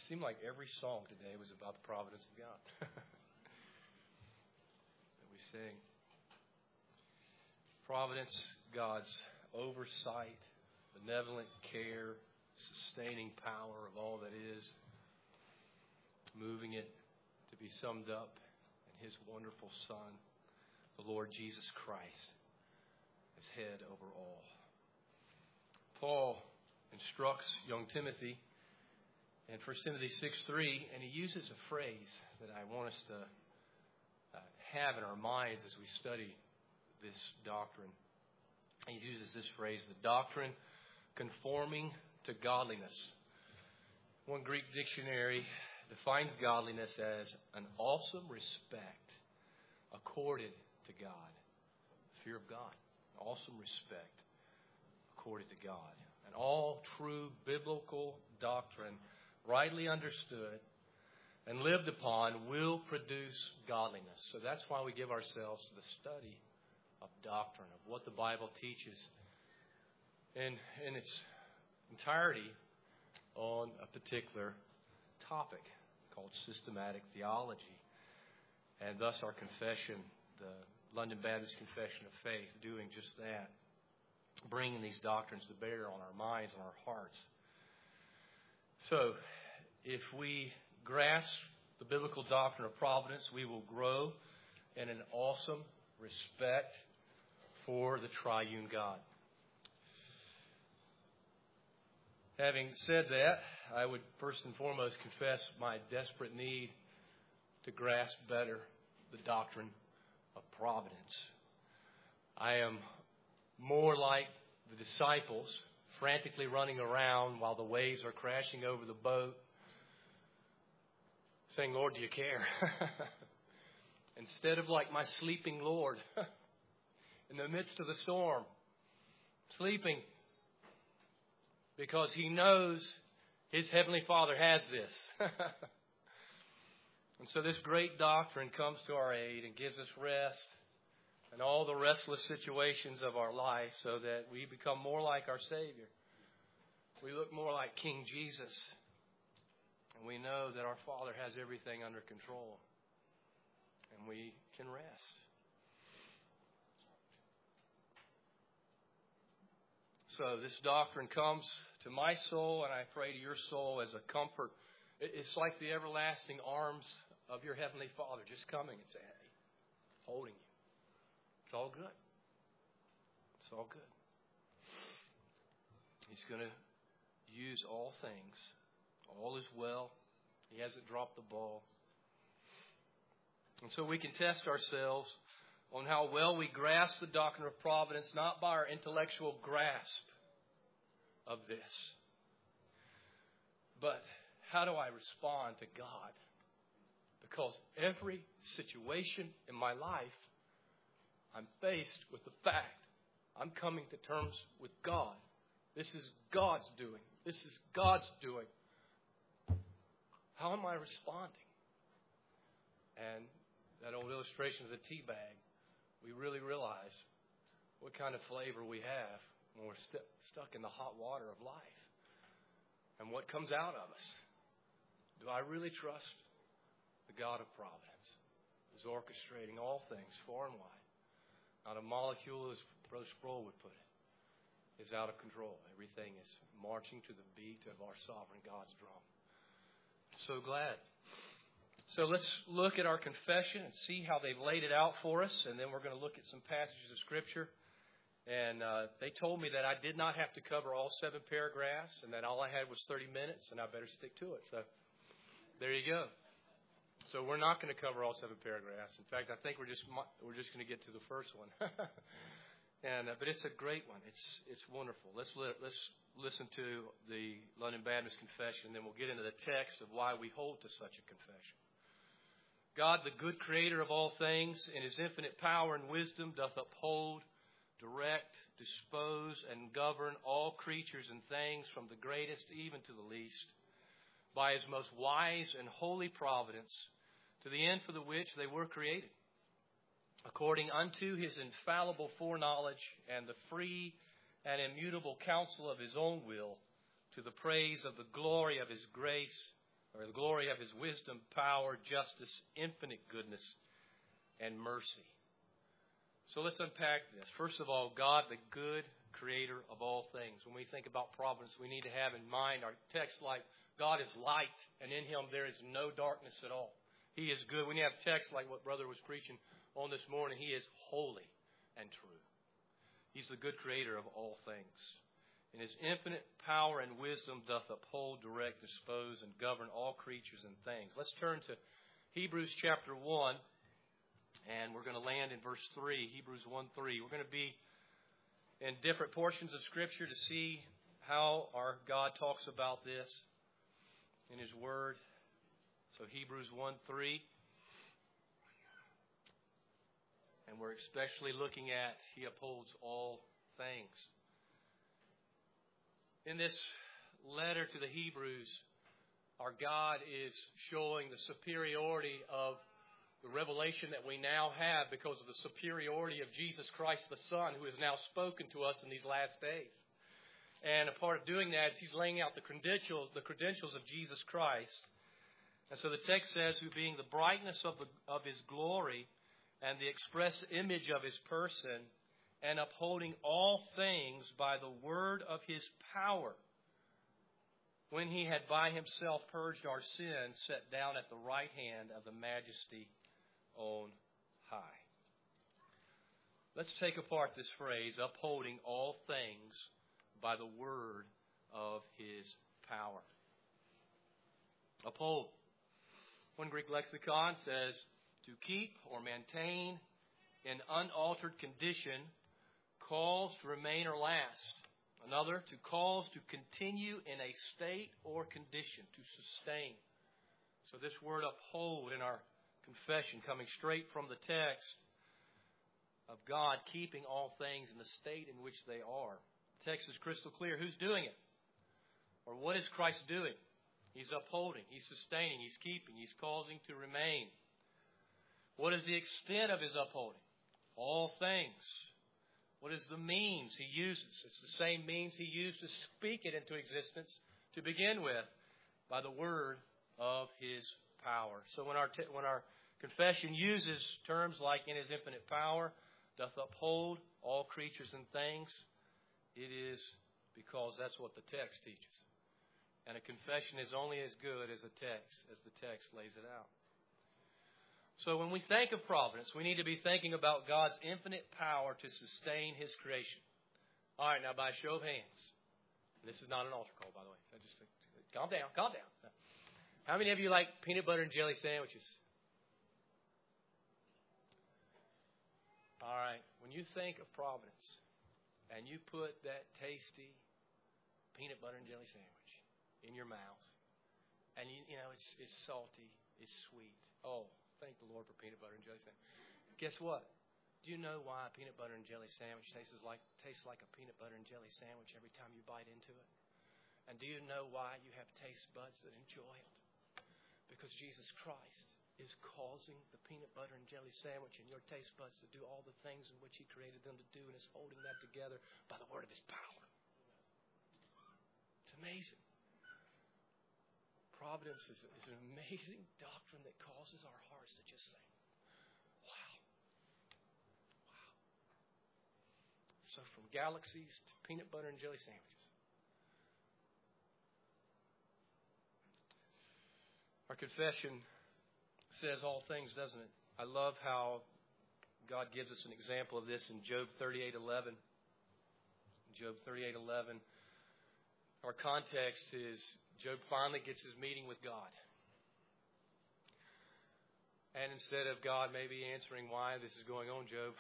seemed like every song today was about the providence of God that we sing. Providence, God's oversight, benevolent care, sustaining power of all that is, moving it to be summed up in His wonderful Son, the Lord Jesus Christ, as head over all. Paul instructs young Timothy in 1 Timothy 6:3, and he uses a phrase that I want us to have in our minds as we study this doctrine. He uses this phrase, the doctrine conforming to godliness. One Greek dictionary defines godliness as an awesome respect accorded to God. Fear of God. Awesome respect accorded to God. And all true biblical doctrine, rightly understood and lived upon, will produce godliness. So that's why we give ourselves to the study of doctrine, of what the Bible teaches in its entirety on a particular topic called systematic theology. And thus our confession, the London Baptist Confession of Faith, doing just that, bringing these doctrines to bear on our minds and our hearts. So, if we grasp the biblical doctrine of providence, we will grow in an awesome respect for the triune God. Having said that, I would first and foremost confess my desperate need to grasp better the doctrine of providence. I am more like the disciples, frantically running around while the waves are crashing over the boat, saying, Lord, do you care? Instead of like my sleeping Lord in the midst of the storm, sleeping because He knows His Heavenly Father has this. And so this great doctrine comes to our aid and gives us rest in all the restless situations of our life so that we become more like our Savior. We look more like King Jesus. And we know that our Father has everything under control. And we can rest. So this doctrine comes to my soul, and I pray to your soul as a comfort. It's like the everlasting arms of your Heavenly Father just coming and saying, hey, holding you. It's all good. It's all good. He's going to use all things. All is well. He hasn't dropped the ball. And so we can test ourselves on how well we grasp the doctrine of providence, not by our intellectual grasp of this, but how do I respond to God? Because every situation in my life, I'm faced with the fact I'm coming to terms with God. This is God's doing. This is God's doing. How am I responding? And that old illustration of the tea bag, we really realize what kind of flavor we have when we're stuck in the hot water of life. And what comes out of us. Do I really trust the God of providence, who's orchestrating all things far and wide? Not a molecule, as Brother Sproul would put it, is out of control. Everything is marching to the beat of our sovereign God's drum. So glad. So let's look at our confession and see how they've laid it out for us. And then we're going to look at some passages of Scripture. And they told me that I did not have to cover all 7 paragraphs and that all I had was 30 minutes and I better stick to it. So there you go. So we're not going to cover all 7 paragraphs. In fact, I think we're just going to get to the first one. But it's a great one. It's wonderful. Let's listen to the London Baptist Confession, and then we'll get into the text of why we hold to such a confession. God, the good creator of all things, in His infinite power and wisdom, doth uphold, direct, dispose, and govern all creatures and things from the greatest even to the least, by His most wise and holy providence, to the end for the which they were created, according unto His infallible foreknowledge and the free and immutable counsel of His own will, to the praise of the glory of His grace, or the glory of His wisdom, power, justice, infinite goodness, and mercy. So let's unpack this. First of all, God, the good creator of all things. When we think about providence, we need to have in mind our text like God is light, and in Him there is no darkness at all. He is good. When you have text like what Brother was preaching on this morning, He is holy and true. He's the good creator of all things. In His infinite power and wisdom doth uphold, direct, dispose, and govern all creatures and things. Let's turn to Hebrews chapter 1, and we're going to land in verse 3, Hebrews 1:3. We're going to be in different portions of Scripture to see how our God talks about this in His Word. So Hebrews 1:3. And we're especially looking at He upholds all things. In this letter to the Hebrews, our God is showing the superiority of the revelation that we now have because of the superiority of Jesus Christ the Son, who has now spoken to us in these last days. And a part of doing that is He's laying out the credentials of Jesus Christ. And so the text says, who being the brightness of His glory and the express image of His person, and upholding all things by the word of His power, when He had by Himself purged our sins, sat down at the right hand of the Majesty on high. Let's take apart this phrase, upholding all things by the word of His power. Uphold. One Greek lexicon says to keep or maintain in unaltered condition, cause to remain or last. Another, to cause to continue in a state or condition, to sustain. So this word uphold in our confession, coming straight from the text of God keeping all things in the state in which they are. The text is crystal clear. Who's doing it? Or what is Christ doing? He's upholding, He's sustaining, He's keeping, He's causing to remain. What is the extent of His upholding? All things. What is the means He uses? It's the same means He used to speak it into existence to begin with, by the word of His power. So when our confession uses terms like in His infinite power, doth uphold all creatures and things, it is because that's what the text teaches. And a confession is only as good as the text lays it out. So when we think of providence, we need to be thinking about God's infinite power to sustain His creation. All right, now by a show of hands. This is not an altar call, by the way. Calm down. How many of you like peanut butter and jelly sandwiches? All right, when you think of providence and you put that tasty peanut butter and jelly sandwich in your mouth, and you know it's salty, it's sweet. Oh, thank the Lord for peanut butter and jelly sandwich. Guess what? Do you know why a peanut butter and jelly sandwich tastes like a peanut butter and jelly sandwich every time you bite into it? And do you know why you have taste buds that enjoy it? Because Jesus Christ is causing the peanut butter and jelly sandwich and your taste buds to do all the things in which He created them to do, and is holding that together by the word of His power. It's amazing. Providence is an amazing doctrine that causes our hearts to just say, wow. So from galaxies to peanut butter and jelly sandwiches. Our confession says all things, doesn't it? I love how God gives us an example of this in Job 38:11. Job 38:11. Our context is Job finally gets his meeting with God. And instead of God maybe answering why this is going on, Job,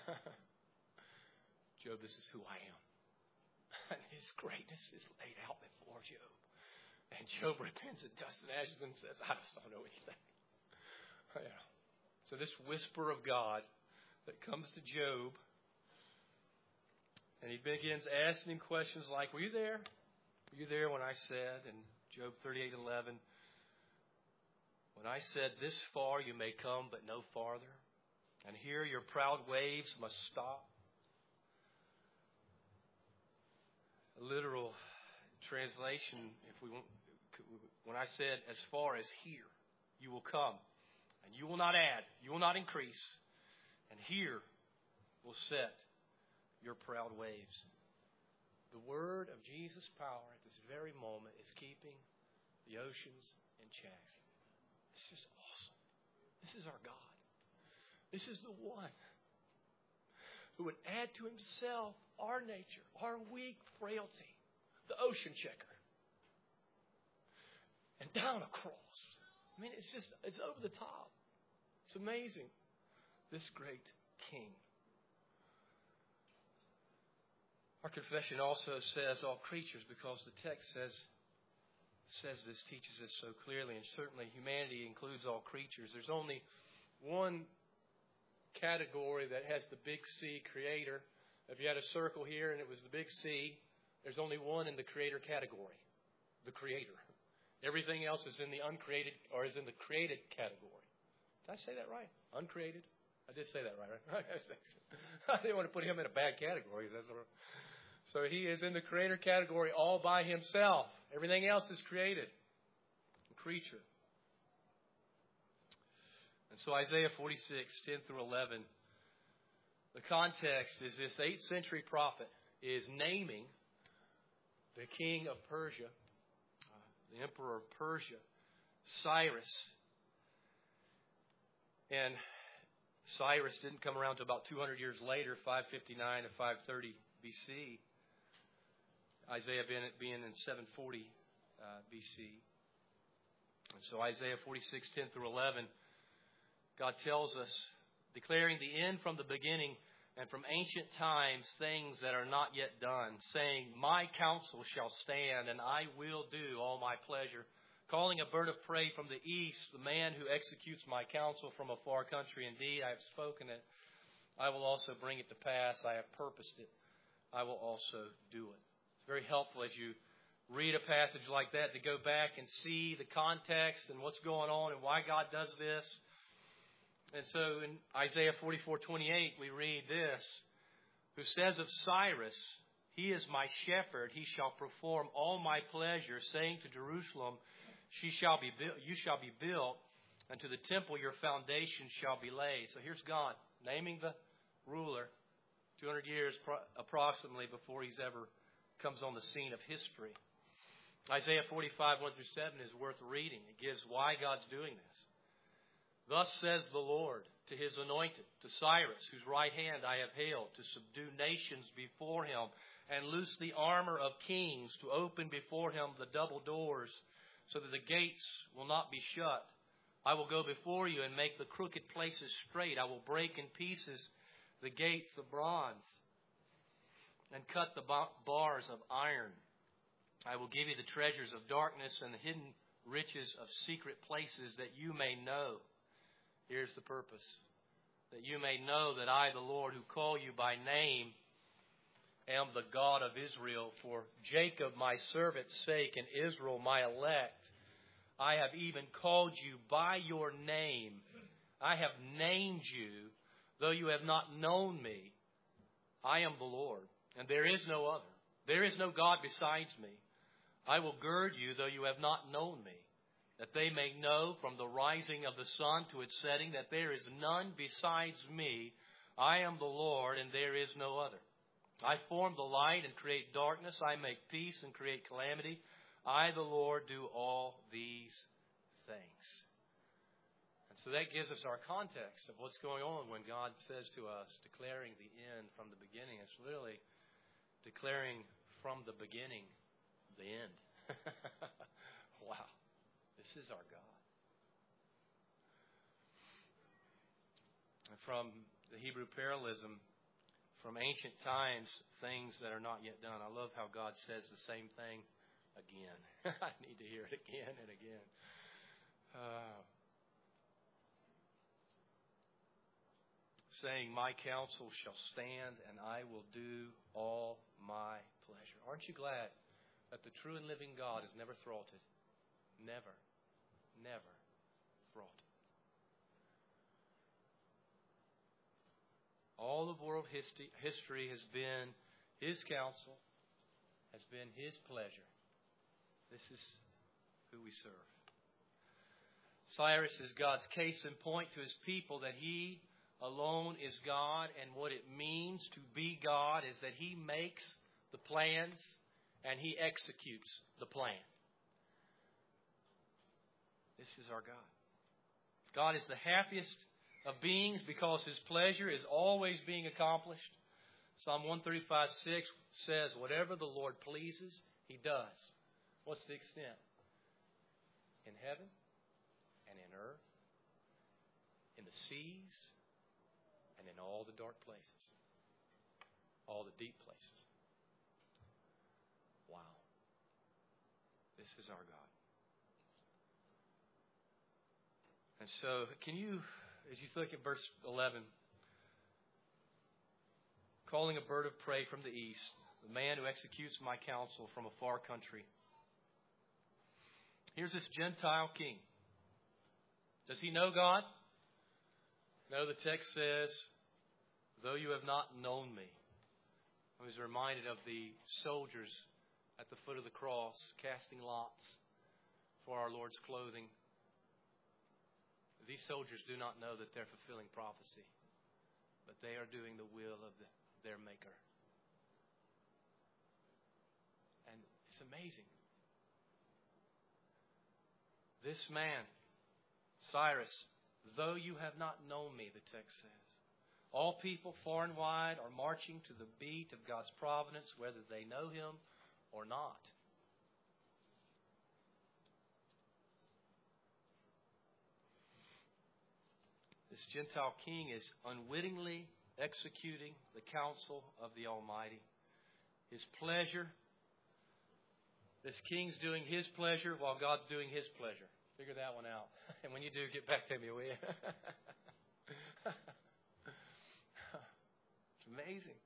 Job, this is who I am. And His greatness is laid out before Job. And Job repents in dust and ashes and says, I just don't know anything. Yeah. So this whisper of God that comes to Job, and he begins asking questions like, were you there? Were you there when I said, in Job 38:11, when I said, this far you may come, but no farther, and here your proud waves must stop? A literal translation, if we when I said, as far as here, you will come, and you will not add, you will not increase, and here will set your proud waves. The word of Jesus' power at this very moment is keeping the oceans in check. It's just awesome. This is our God. This is the one who would add to himself our nature, our weak frailty, the ocean checker, and down a cross. I mean, it's over the top. It's amazing. This great King. Our confession also says all creatures, because the text says this, teaches us so clearly, and certainly humanity includes all creatures. There's only one category that has the big C, creator. If you had a circle here and it was the big C, there's only one in the creator category, the creator. Everything else is in the uncreated, or is in the created category. Did I say that right? Uncreated? I did say that right? I didn't want to put him in a bad category. So he is in the creator category all by himself. Everything else is created. A creature. And so Isaiah 46, 10 through 11. The context is this 8th century prophet is naming the king of Persia, the emperor of Persia, Cyrus. And Cyrus didn't come around until about 200 years later, 559 to 530 BC. Isaiah being in 740 BC. And so Isaiah 46, 10 through 11, God tells us, declaring the end from the beginning and from ancient times things that are not yet done, saying, my counsel shall stand, and I will do all my pleasure. Calling a bird of prey from the east, the man who executes my counsel from a far country. Indeed, I have spoken it. I will also bring it to pass. I have purposed it. I will also do it. It's very helpful as you read a passage like that to go back and see the context and what's going on and why God does this. And so in Isaiah 44:28, we read this, who says of Cyrus, he is my shepherd, he shall perform all my pleasure, saying to Jerusalem, you shall be built, and to the temple your foundation shall be laid. So here's God naming the ruler 200 years approximately before he's ever comes on the scene of history. Isaiah 45, 1 through 7 is worth reading. It gives why God's doing this. Thus says the Lord to his anointed, to Cyrus, whose right hand I have held, to subdue nations before him, and loose the armor of kings, to open before him the double doors, so that the gates will not be shut. I will go before you and make the crooked places straight. I will break in pieces the gates of bronze and cut the bars of iron. I will give you the treasures of darkness and the hidden riches of secret places, that you may know. Here's the purpose. That you may know that I, the Lord, who call you by name, am the God of Israel. For Jacob my servant's sake, and Israel my elect, I have even called you by your name. I have named you, though you have not known me. I am the Lord, and there is no other. There is no God besides me. I will gird you, though you have not known me, that they may know from the rising of the sun to its setting that there is none besides me. I am the Lord, and there is no other. I form the light and create darkness. I make peace and create calamity. I, the Lord, do all these things. And so that gives us our context of what's going on when God says to us, declaring the end from the beginning. It's literally declaring from the beginning the end. Wow. This is our God. And from the Hebrew parallelism, from ancient times, things that are not yet done. I love how God says the same thing again. I need to hear it again and again. Saying, my counsel shall stand, and I will do all my pleasure. Aren't you glad that the true and living God is never thwarted? Never thwarted. All of world history has been His counsel, has been His pleasure. This is who we serve. Cyrus is God's case in point to His people that He alone is God, and what it means to be God is that He makes the plans and He executes the plan. This is our God. God is the happiest of beings because His pleasure is always being accomplished. Psalm 135:6 says, whatever the Lord pleases, He does. What's the extent? In heaven and in earth, in the seas, and in all the dark places, all the deep places. Wow. This is our God. And so, can you, as you look at verse 11, calling a bird of prey from the east, the man who executes my counsel from a far country. Here's this Gentile king. Does he know God? No, the text says, though you have not known me. I was reminded of the soldiers at the foot of the cross casting lots for our Lord's clothing. These soldiers do not know that they're fulfilling prophecy, but they are doing the will of their Maker. And it's amazing. This man, Cyrus, though you have not known me, the text says. All people far and wide are marching to the beat of God's providence, whether they know Him or not. This Gentile king is unwittingly executing the counsel of the Almighty. His pleasure. This king's doing his pleasure while God's doing His pleasure. Figure that one out. And when you do, get back to me, will you? It's amazing.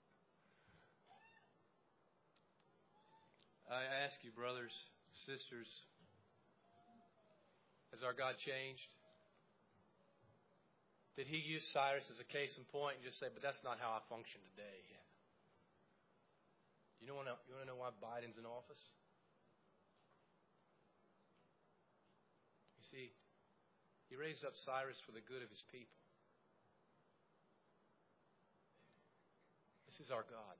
I ask you, brothers, sisters, has our God changed? Did He use Cyrus as a case in point and just say, but that's not how I function today? You want to know why Biden's in office? You see, He raised up Cyrus for the good of His people. This is our God.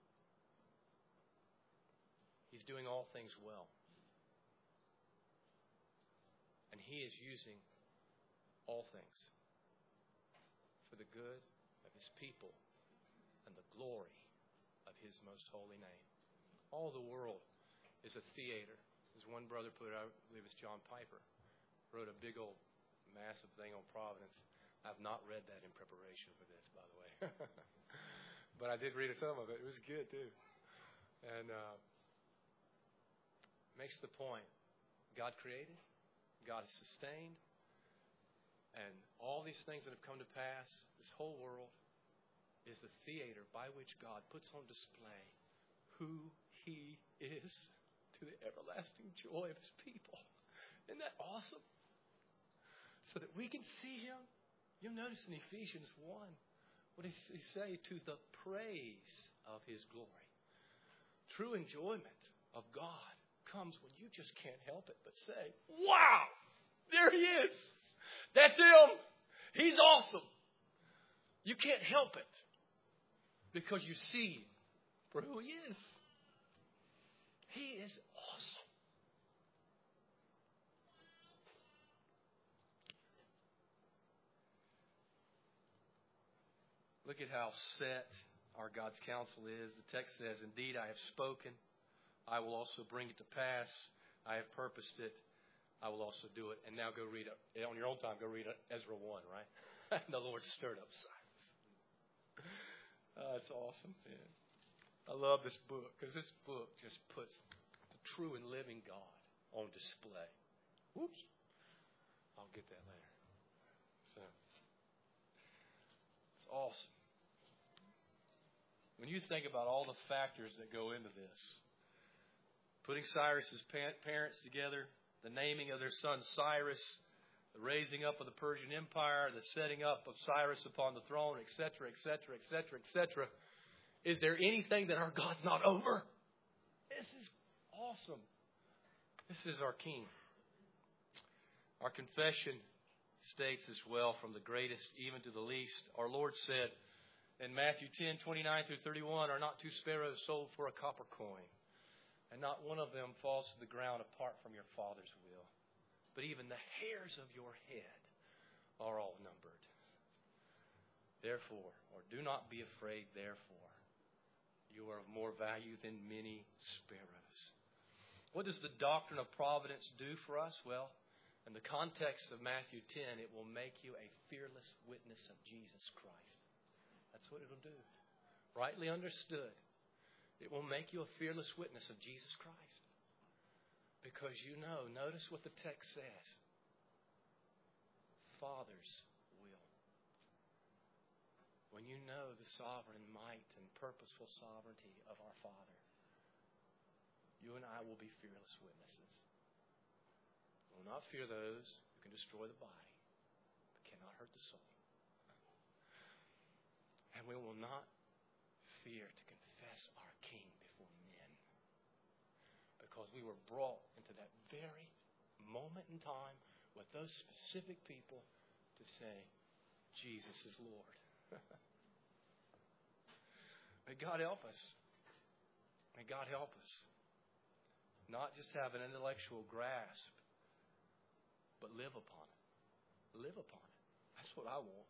He's doing all things well. And He is using all things for the good of His people and the glory of His most holy name. All the world is a theater. As one brother put it, I believe it's John Piper, wrote a big old massive thing on Providence. I've not read that in preparation for this, by the way. But I did read some of it. It was good, too. And makes the point. God created. God has sustained. And all these things that have come to pass, this whole world is the theater by which God puts on display who He is to the everlasting joy of His people. Isn't that awesome? So that we can see Him. You'll notice in Ephesians 1, what does he say? To the praise of His glory. True enjoyment of God comes when you just can't help it but say, wow, there He is. That's Him. He's awesome. You can't help it because you see Him for who He is. He is awesome. Look at how set our God's counsel is. The text says, indeed, I have spoken. I will also bring it to pass. I have purposed it. I will also do it. And now go read it. On your own time, go read Ezra 1, right? The Lord stirred up Cyrus. It's awesome, man. I love this book because this book just puts the true and living God on display. Whoops. I'll get that later. So, it's awesome. When you think about all the factors that go into this, putting Cyrus's parents together, the naming of their son Cyrus, the raising up of the Persian Empire, the setting up of Cyrus upon the throne, etc., etc., etc., etc. Is there anything that our God's not over? This is awesome. This is our King. Our confession states as well, from the greatest even to the least. Our Lord said in Matthew 10:29 through 31, "Are not two sparrows sold for a copper coin? And not one of them falls to the ground apart from your Father's will. But even the hairs of your head are all numbered. Therefore, or do not be afraid, therefore, you are of more value than many sparrows." What does the doctrine of providence do for us? Well, in the context of Matthew 10, it will make you a fearless witness of Jesus Christ. That's what it'll do. Rightly understood, it will make you a fearless witness of Jesus Christ. Because you know, notice what the text says. Father's will. When you know the sovereign might and purposeful sovereignty of our Father, you and I will be fearless witnesses. We will not fear those who can destroy the body, but cannot hurt the soul. And we will not fear to confess our King before men, because we were brought into that very moment in time with those specific people to say, Jesus is Lord. May God help us. May God help us. Not just have an intellectual grasp, but live upon it. Live upon it. That's what I want.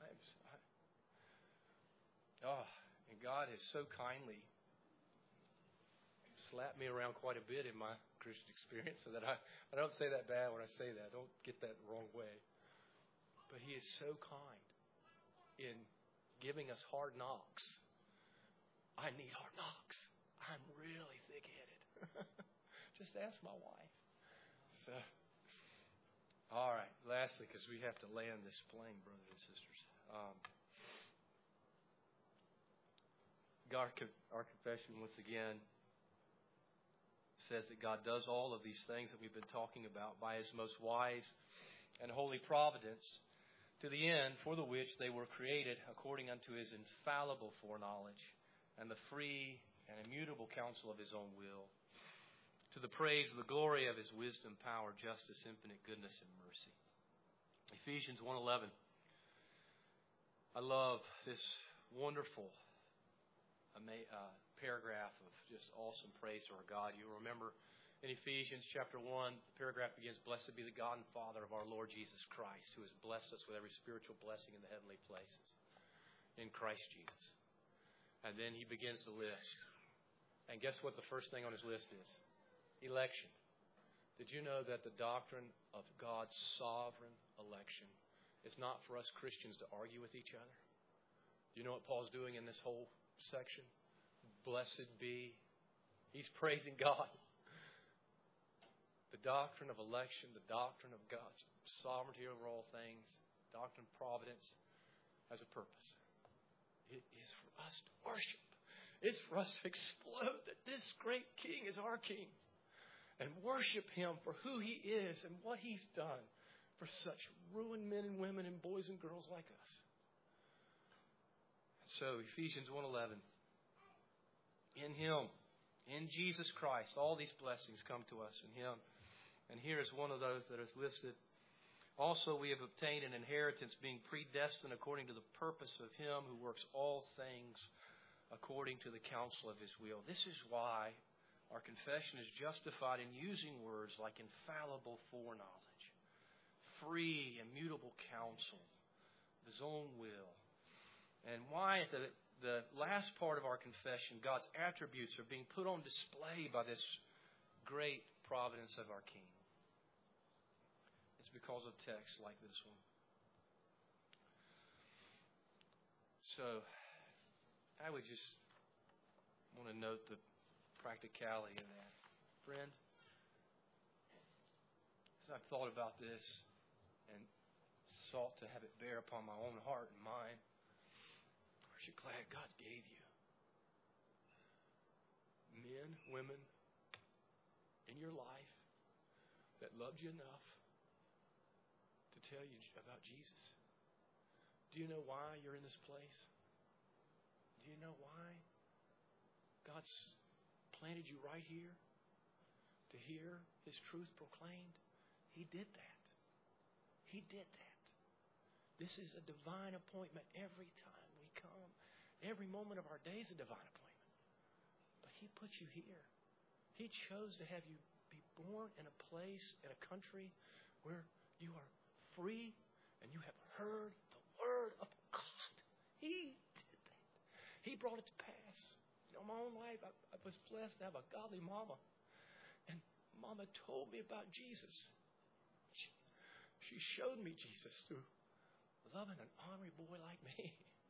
And God has so kindly slapped me around quite a bit in my Christian experience, so that I don't say that bad when I say that. Don't get that the wrong way. But He is so kind in giving us hard knocks. I need hard knocks. I'm really thick-headed. Just ask my wife. So, all right. Lastly, because we have to land this plane, brothers and sisters. Our confession, once again, says that God does all of these things that we've been talking about by His most wise and holy providence, to the end for the which they were created according unto His infallible foreknowledge and the free and immutable counsel of His own will, to the praise of the glory of His wisdom, power, justice, infinite goodness, and mercy. Ephesians 1:11. I love this wonderful paragraph of just awesome praise to our God. You remember in Ephesians chapter 1, the paragraph begins, "Blessed be the God and Father of our Lord Jesus Christ, who has blessed us with every spiritual blessing in the heavenly places in Christ Jesus." And then he begins the list. And guess what the first thing on his list is? Election. Did you know that the doctrine of God's sovereign election is not for us Christians to argue with each other? Do you know what Paul's doing in this whole section? Blessed be. He's praising God. The doctrine of election, the doctrine of God's sovereignty over all things, doctrine of providence has a purpose. It is for us to worship. It's for us to explode that this great King is our King, and worship Him for who He is and what He's done for such ruined men and women and boys and girls like us. So Ephesians 1:11. In Him, in Jesus Christ, all these blessings come to us in Him. And here is one of those that is listed. Also we have obtained an inheritance, being predestined according to the purpose of Him who works all things according to the counsel of His will. This is why our confession is justified in using words like infallible foreknowledge, free, immutable counsel, His own will. And why at the last part of our confession, God's attributes are being put on display by this great providence of our King. It's because of texts like this one. So, I would just want to note the practicality of that. Friend, as I've thought about this and sought to have it bear upon my own heart and mind, aren't you glad God gave you men, women in your life that loved you enough to tell you about Jesus? Do you know why you're in this place? Do you know why God's planted you right here to hear His truth proclaimed? He did that. He did that. This is a divine appointment every time we come. Every moment of our day is a divine appointment. But He put you here. He chose to have you be born in a place, in a country where you are free and you have heard the Word of God. He did that. He brought it to pass. In my own life, I was blessed to have a godly mama. And Mama told me about Jesus. She showed me Jesus through loving an ornery boy like me.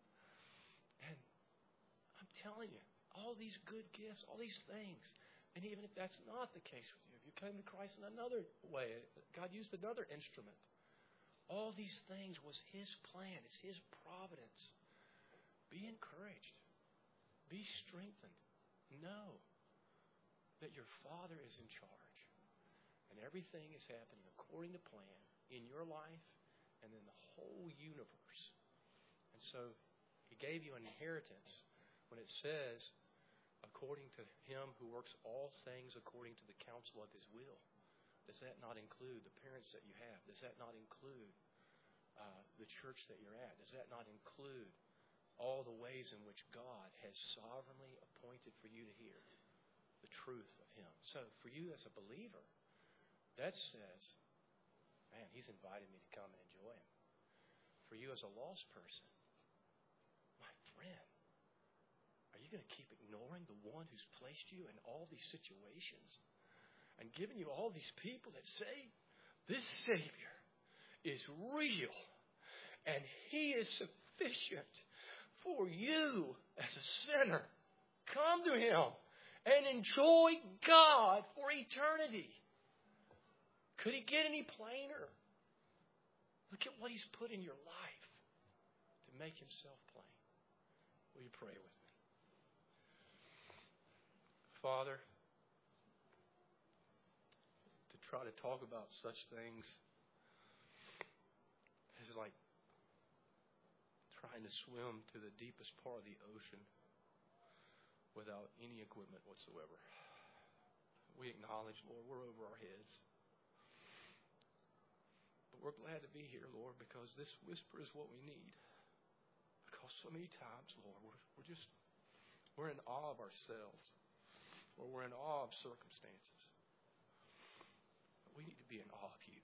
And I'm telling you, all these good gifts, all these things, and even if that's not the case with you, if you came to Christ in another way, God used another instrument. All these things was His plan. It's His providence. Be encouraged. Be strengthened. Know that your Father is in charge. And everything is happening according to plan in your life and in the whole universe. And so He gave you an inheritance when it says, according to Him who works all things according to the counsel of His will. Does that not include the parents that you have? Does that not include the church that you're at? Does that not include all the ways in which God has sovereignly appointed for you to hear the truth of Him? So for you as a believer, that says, man, He's invited me to come and enjoy Him. For you as a lost person, my friend, are you going to keep ignoring the one who's placed you in all these situations and given you all these people that say, this Savior is real and He is sufficient for you as a sinner? Come to Him and enjoy God for eternity. Could He get any plainer? Look at what He's put in your life to make Himself plain. Will you pray with me? Father, to try to talk about such things is like trying to swim to the deepest part of the ocean without any equipment whatsoever. We acknowledge, Lord, we're over our heads. But we're glad to be here, Lord, because this whisper is what we need. Because so many times, Lord, we're in awe of ourselves. Or we're in awe of circumstances. But we need to be in awe of You.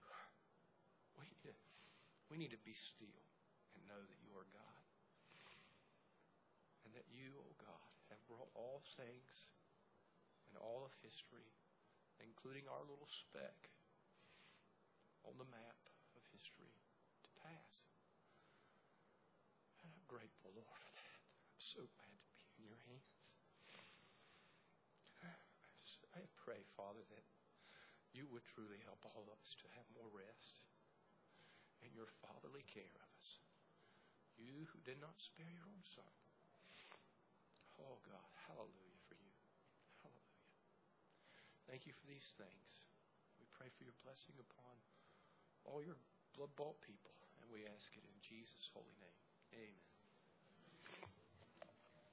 We need to be still and know that You are God. And that You, oh God, have brought all things and all of history, including our little speck on the map of history, to pass. And I'm grateful, Lord, for that. I'm so glad to be in Your hands. I pray, Father, that You would truly help all of us to have more rest in Your fatherly care of us. You who did not spare Your own Son. Oh, God, hallelujah for You. Hallelujah. Thank You for these things. We pray for Your blessing upon all Your blood-bought people, and we ask it in Jesus' holy name. Amen.